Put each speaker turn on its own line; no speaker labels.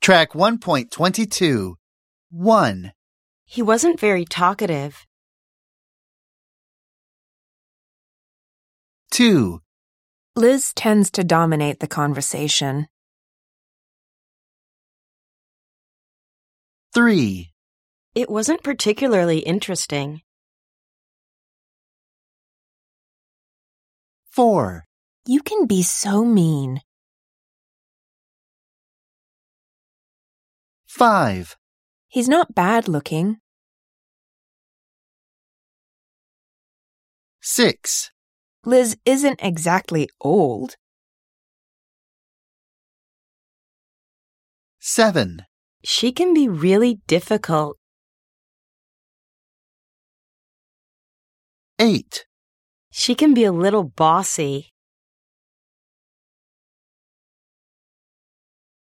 Track 1.22. 1,
He wasn't very talkative.
2,
Liz tends to dominate the conversation.
3,
It wasn't particularly interesting.
4,
You can be so mean.
5,
He's not bad looking.
6,
Liz isn't exactly old.
7,
She can be really difficult.
8,
She can be a little bossy.